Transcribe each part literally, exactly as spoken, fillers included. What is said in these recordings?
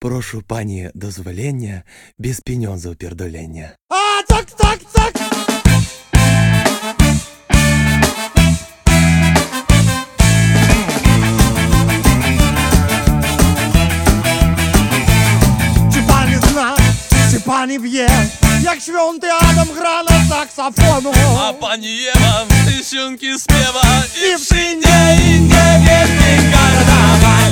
Прошу пані дозволення без пеньонзу пердолення. А, так, так, так! Чи пані зна, чи пані в'є, як święty Адам гра на саксофону? A pani Ewa tysiąki śpiewa i wszędzie inny wielki karnawal.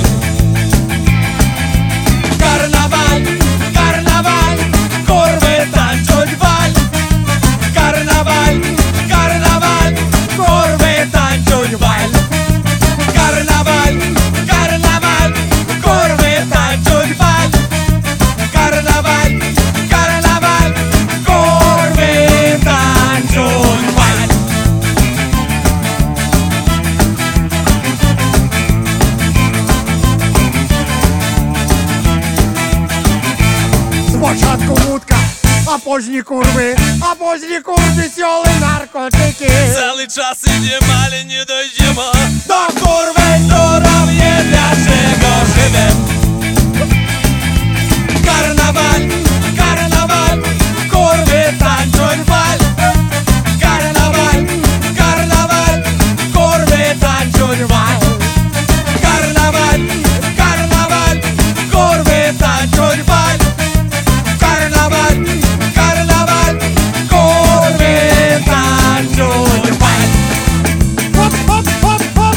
Karnawal, karnawal, kurwy tańczą wal. Karnawal, karnawal, kurwy tańczą wal. Karnawal, karnawal, kurwy tańczą wal. Karnawal, karnawal, kurwy tańczą wal. Спочатку вудка, а позні курви, а позні курви сьоли наркотики. Cały czas idziemy, ale nie dojdziemy do kurwy, która wie dlaczego żywe. Karnawal, karnawal, kurwy tańczą wal. Karnawal, karnawal, kurwy tańczą wal. Karnawal, karnawal, kurwy tańczą wal. Karnawal, karnawal, kurwy tańczą wal. Хоп, хоп, хоп, хоп!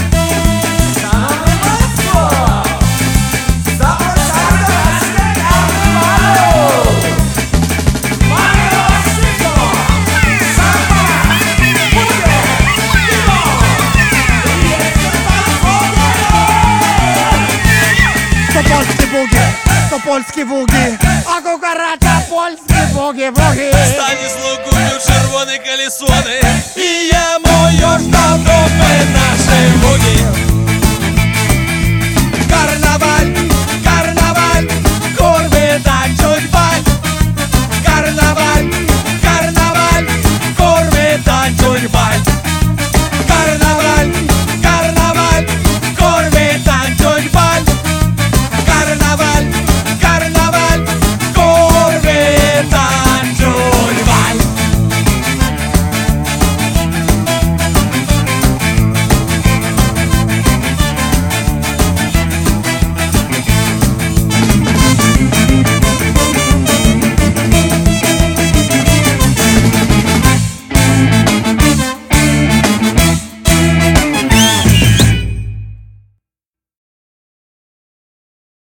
To polskie bugi, to polskie bugi, a kukaracha polskie bugi, bugi. Стані слугую червоні колесони, і йому юж до дупи наші буги.